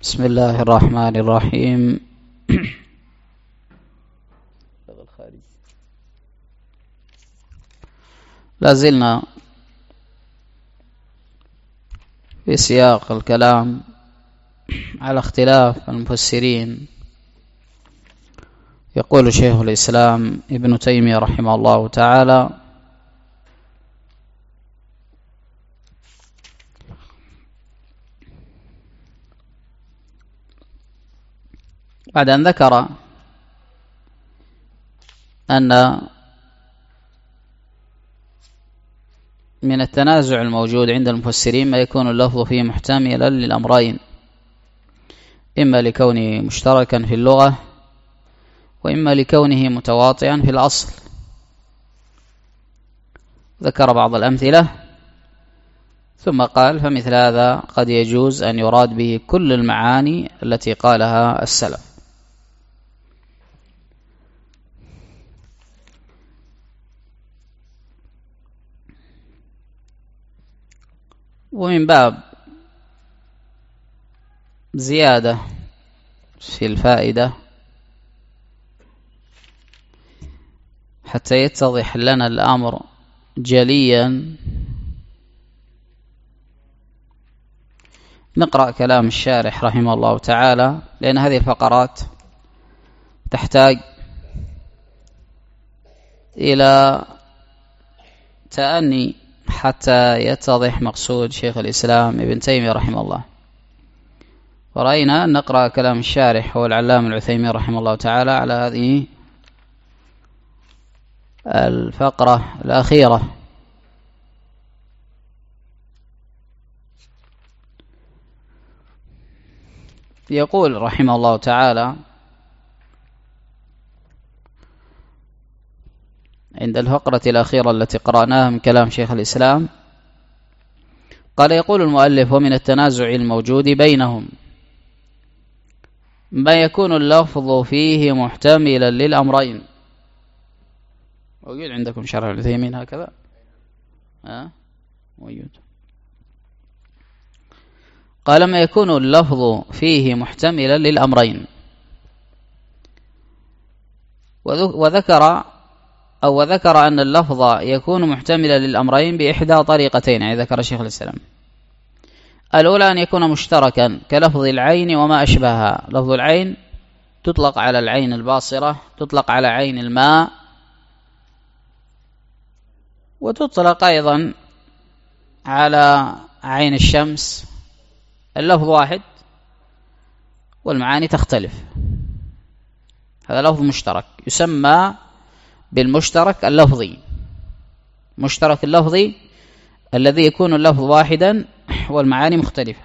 بسم الله الرحمن الرحيم. لا زلنا في سياق الكلام على اختلاف المفسرين. يقول شيخ الإسلام ابن تيمية رحمه الله تعالى: بعد أن ذكر أن من التنازع الموجود عند المفسرين ما يكون اللفظ فيه محتملا للأمرين، إما لكونه مشتركا في اللغة وإما لكونه متواطئا في الأصل. ذكر بعض الأمثلة ثم قال: فمثل هذا قد يجوز أن يراد به كل المعاني التي قالها السلف. ومن باب زيادة في الفائدة حتى يتضح لنا الأمر جليا، نقرأ كلام الشارح رحمه الله تعالى، لأن هذه الفقرات تحتاج إلى تأني حتى يتضح مقصود شيخ الإسلام ابن تيمية رحمه الله. ورأينا أن نقرأ كلام الشارح هو العلامة العثيمين رحمه الله تعالى على هذه الفقرة الأخيرة. يقول رحمه الله تعالى عند الفقرة الأخيرة التي قرأناها من كلام شيخ الإسلام، قال: يقول المؤلف: ومن التنازع الموجود بينهم ما يكون اللفظ فيه محتملا للأمرين. موجود عندكم شرح العثيمين هكذا؟ موجود. قال: ما يكون اللفظ فيه محتملا للأمرين، وذكر أن اللفظ يكون محتملا للأمرين بإحدى طريقتين، يعني ذكر شيخ الإسلام. الأولى أن يكون مشتركا كلفظ العين وما أشبهها. لفظ العين تطلق على العين الباصرة، تطلق على عين الماء، وتطلق أيضا على عين الشمس. اللفظ واحد والمعاني تختلف. هذا لفظ مشترك يسمى بالمشترك اللفظي. مشترك اللفظي الذي يكون اللفظ واحدا والمعاني مختلفة.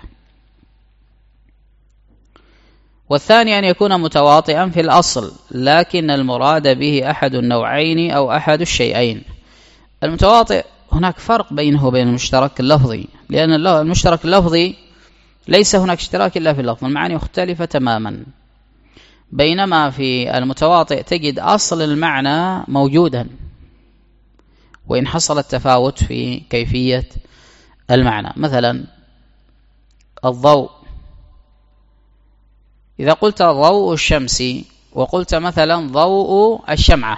والثاني أن يكون متواطئا في الأصل لكن المراد به أحد النوعين أو أحد الشيئين. المتواطئ هناك فرق بينه وبين المشترك اللفظي، لأن المشترك اللفظي ليس هناك اشتراك إلا في اللفظ، المعاني مختلفة تماما، بينما في المتواطئ تجد أصل المعنى موجودا وإن حصل التفاوت في كيفية المعنى. مثلا الضوء، إذا قلت ضوء الشمس وقلت مثلا ضوء الشمعة،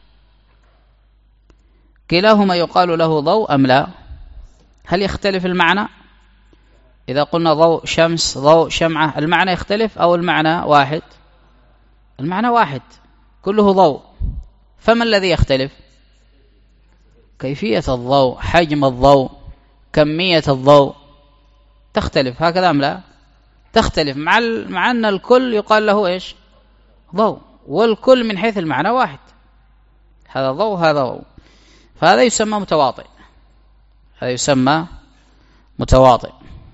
كلاهما يقال له ضوء أم لا؟ هل يختلف المعنى؟ إذا قلنا ضوء شمس ضوء شمعة، المعنى يختلف أو المعنى واحد؟ المعنى واحد، كله ضوء. فما الذي يختلف؟ كيفية الضوء، حجم الضوء، كمية الضوء تختلف، هكذا أم لا؟ تختلف، مع أن الكل يقال له إيش؟ ضوء، والكل من حيث المعنى واحد، هذا ضوء هذا ضوء. فهذا يسمى متواطئ، هذا يسمى متواطئ،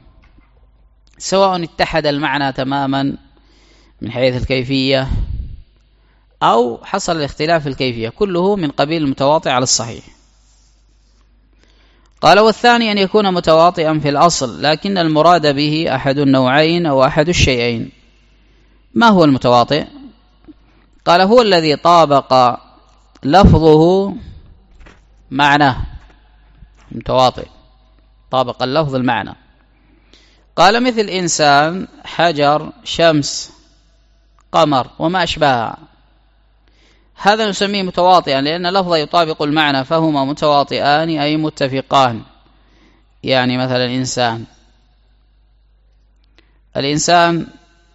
سواء اتحد المعنى تماما من حيث الكيفية أو حصل الاختلاف في الكيفية، كله من قبيل المتواطئ على الصحيح. قال: والثاني أن يكون متواطئا في الأصل لكن المراد به أحد النوعين أو أحد الشيئين. ما هو المتواطئ؟ قال: هو الذي طابق لفظه معناه. متواطئ طابق اللفظ المعنى، قال مثل إنسان، حجر، شمس، قمر وما أشبهها، هذا نسميه متواطئا لأن اللفظ يطابق المعنى فهما متواطئان أي متفقان. يعني مثلا الإنسان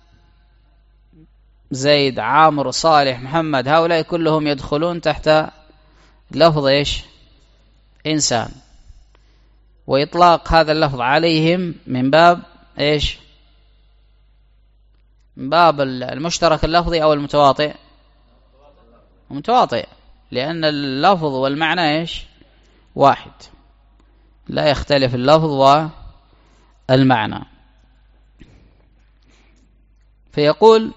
زيد، عامر، صالح، محمد، هؤلاء كلهم يدخلون تحت لفظ إيش؟ إنسان، وإطلاق هذا اللفظ عليهم من باب إيش؟ من باب المشترك اللفظي أو المتواطئ؟ متواطئ، لأن اللفظ والمعنى إيش؟ واحد، لا يختلف اللفظ والمعنى. فيقول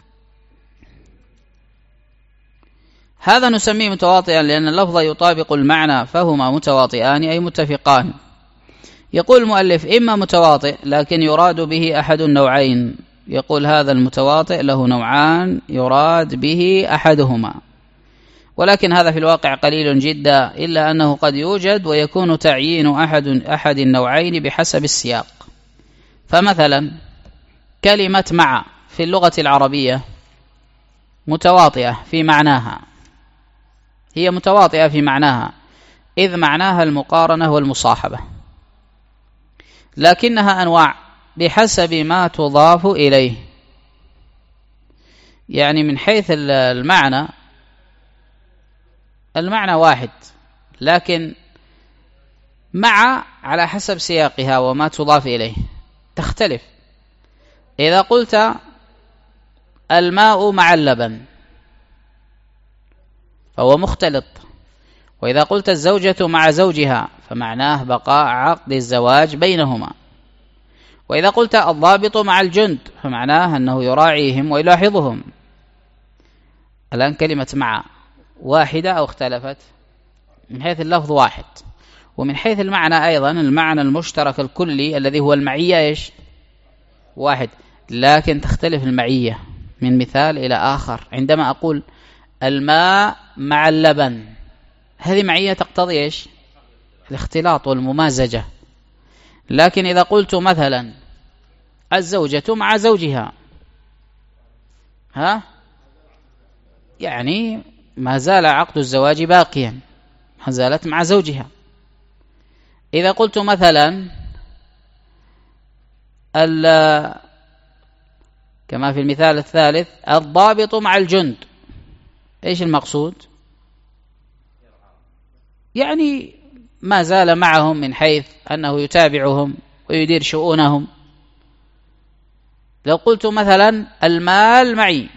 هذا نسميه متواطئا لأن اللفظ يطابق المعنى فهما متواطئان أي متفقان. يقول المؤلف إما متواطئ لكن يراد به أحد النوعين، يقول هذا المتواطئ له نوعان يراد به أحدهما، ولكن هذا في الواقع قليل جدا، إلا أنه قد يوجد ويكون تعيين أحد النوعين بحسب السياق. فمثلا كلمة مع في اللغة العربية متواطئة في معناها، هي متواطئة في معناها إذ معناها المقارنة والمصاحبة، لكنها أنواع بحسب ما تضاف إليه. يعني من حيث المعنى واحد، لكن مع على حسب سياقها وما تضاف إليه تختلف. إذا قلت الماء مع اللبن فهو مختلط، وإذا قلت الزوجة مع زوجها فمعناه بقاء عقد الزواج بينهما، وإذا قلت الضابط مع الجند فمعناه أنه يراعيهم ويلاحظهم. الآن كلمة مع واحدة أو اختلفت؟ من حيث اللفظ واحد، ومن حيث المعنى أيضا المعنى المشترك الكلي الذي هو المعية إيش؟ واحد، لكن تختلف المعية من مثال إلى آخر. عندما أقول الماء مع اللبن هذه معية تقتضي إيش؟ الاختلاط والممازجة. لكن إذا قلت مثلا الزوجة مع زوجها يعني ما زال عقد الزواج باقيا، ما زالت مع زوجها. إذا قلت مثلا كما في المثال الثالث الضابط مع الجند، إيش المقصود؟ يعني ما زال معهم من حيث أنه يتابعهم ويدير شؤونهم. لو قلت مثلا المال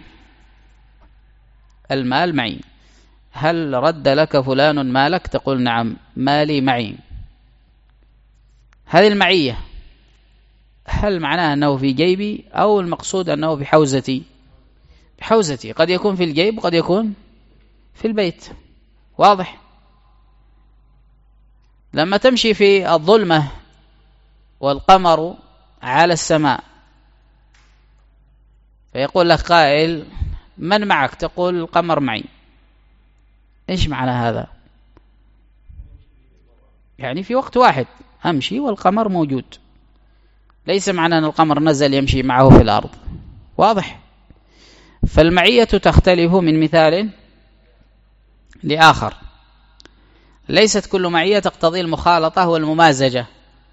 معي، هل رد لك فلان مالك؟ تقول نعم مالي معي. هذه المعية هل معناها أنه في جيبي أو المقصود أنه بحوزتي؟ بحوزتي، قد يكون في الجيب وقد يكون في البيت. واضح؟ لما تمشي في الظلمة والقمر على السماء فيقول لك قائل من معك؟ تقول القمر معي. إيش معنى هذا؟ يعني في وقت واحد أمشي والقمر موجود، ليس معنى أن القمر نزل يمشي معه في الأرض. واضح؟ فالمعية تختلف من مثال لآخر، ليست كل معية تقتضي المخالطة والممازجة.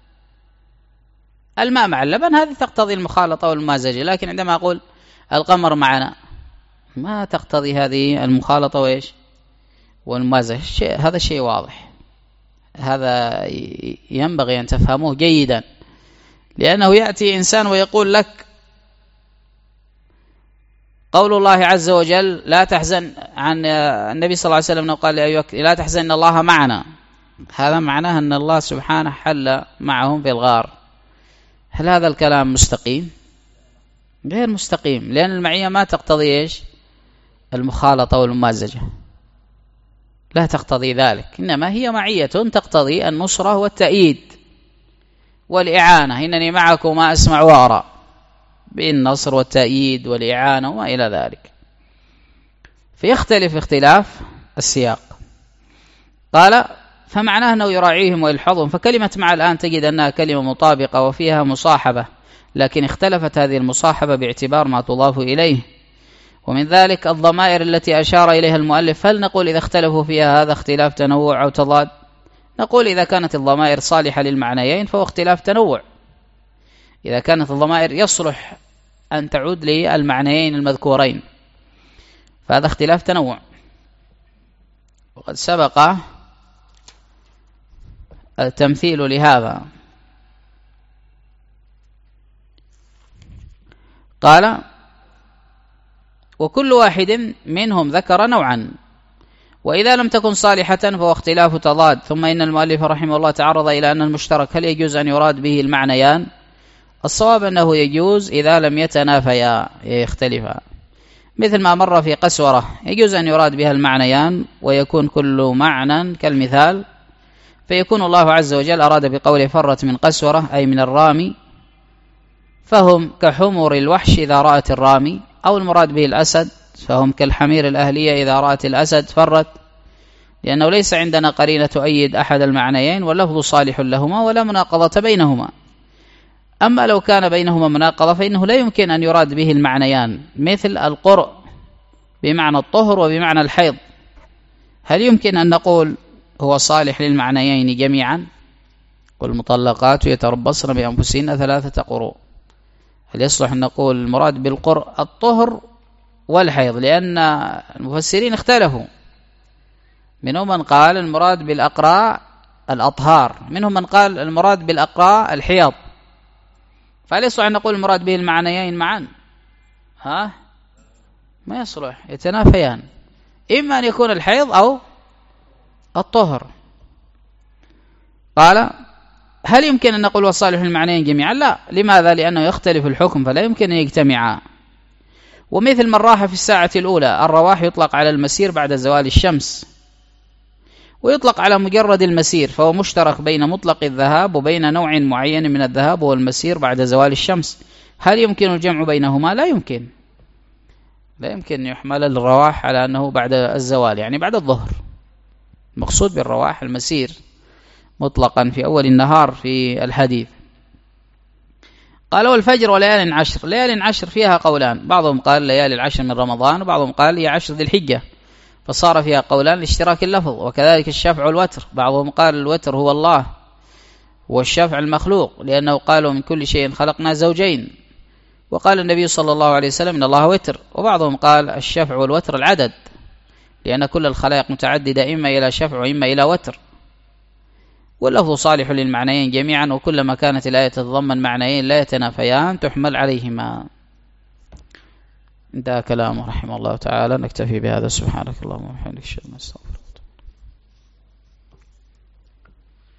الماء مع اللبن هذه تقتضي المخالطة والممازجة، لكن عندما أقول القمر معنا ما تقتضي هذه المخالطة وإيش؟ والممازجة. هذا شيء واضح، هذا ينبغي أن تفهموه جيدا، لأنه يأتي إنسان ويقول لك قول الله عز وجل لا تحزن، عن النبي صلى الله عليه وسلم قال لأبي بكر لا تحزن إن الله معنا، هذا معناه أن الله سبحانه حل معهم في الغار. هل هذا الكلام مستقيم؟ غير مستقيم، لأن المعية ما تقتضي إيش؟ المخالطة والممازجة، لا تقتضي ذلك، إنما هي معية تقتضي النصرة والتأييد والإعانة. إنني معكم ما أسمع وأرى، بالنصر والتأييد والإعانة وما إلى ذلك. فيختلف اختلاف السياق. قال فمعناه أنه يراعيهم ويلحظهم. فكلمة مع الآن تجد أنها كلمة مطابقة وفيها مصاحبة، لكن اختلفت هذه المصاحبة باعتبار ما تضاف إليه. ومن ذلك الضمائر التي أشار إليها المؤلف، هل نقول إذا اختلفوا فيها هذا اختلاف تنوع أو تضاد؟ نقول إذا كانت الضمائر صالحة للمعنيين فهو اختلاف تنوع. إذا كانت الضمائر يصلح أن تعود للمعنيين المذكورين فهذا اختلاف تنوع. وقد سبق التمثيل لهذا. قال: وكل واحد منهم ذكر نوعا، وإذا لم تكن صالحة فهو اختلاف تضاد. ثم إن المؤلف رحمه الله تعرض إلى أن المشترك هل يجوز أن يراد به المعنيان؟ الصواب أنه يجوز إذا لم يتنافيا يختلفا، مثل ما مر في قسورة يجوز أن يراد بها المعنيان ويكون كل معنى كالمثال، فيكون الله عز وجل أراد بقوله فرت من قسورة أي من الرامي، فهم كحمر الوحش إذا رأت الرامي، أو المراد به الأسد فهم كالحمير الأهلية إذا رأت الأسد فرت، لأنه ليس عندنا قرينة تؤيد أحد المعنيين واللفظ صالح لهما ولا مناقضة بينهما. أما لو كان بينهما مناقضة فإنه لا يمكن أن يراد به المعنيان، مثل القرء بمعنى الطهر وبمعنى الحيض، هل يمكن أن نقول هو صالح للمعنيين جميعا؟ والمطلقات يتربصن بأنفسهن 3 قروء، هل يصلح أن نقول المراد بالقرء الطهر والحيض؟ لأن المفسرين اختلفوا، منهم من قال المراد بالأقراء الأطهار، منهم من قال المراد بالأقراء الحيض، فهل يصلح أن نقول المراد به المعنيين معا؟ ما يصلح، يتنافيان، إما أن يكون الحيض أو الطهر. قال: هل يمكن أن نقول وصالح المعنيين جميعا؟ لا. لماذا؟ لأنه يختلف الحكم فلا يمكن أن يجتمعا. ومثل من راح في الساعة الأولى، الرواح يطلق على المسير بعد زوال الشمس، ويطلق على مجرد المسير، فهو مشترك بين مطلق الذهاب وبين نوع معين من الذهاب والمسير بعد زوال الشمس. هل يمكن الجمع بينهما؟ لا يمكن. لا يمكن يحمل الرواح على أنه بعد الزوال، يعني بعد الظهر. المقصود بالرواح المسير مطلقا في أول النهار في الحديث. قالوا الفجر وليال 10. ليال 10 فيها قولان، بعضهم قال ليالي 10 من رمضان، وبعضهم قال هي 10 ذي الحجة، فصار فيها قولان لاشتراك اللفظ. وكذلك الشفع والوتر، بعضهم قال الوتر هو الله والشفع المخلوق، لأنه قالوا من كل شيء خلقنا زوجين، وقال النبي صلى الله عليه وسلم إن الله وتر. وبعضهم قال الشفع والوتر العدد، لأن كل الخلائق متعددة إما إلى شفع وإما إلى وتر، واللفظ صالح للمعنيين جميعا، وكلما كانت الآية تتضمن معنيين لا يتنافيان تحمل عليهما. انتهى كلامه رحمه الله تعالى. نكتفي بهذا. سبحانك اللهم وبحمدك، اشهد ان لا اله الا انت.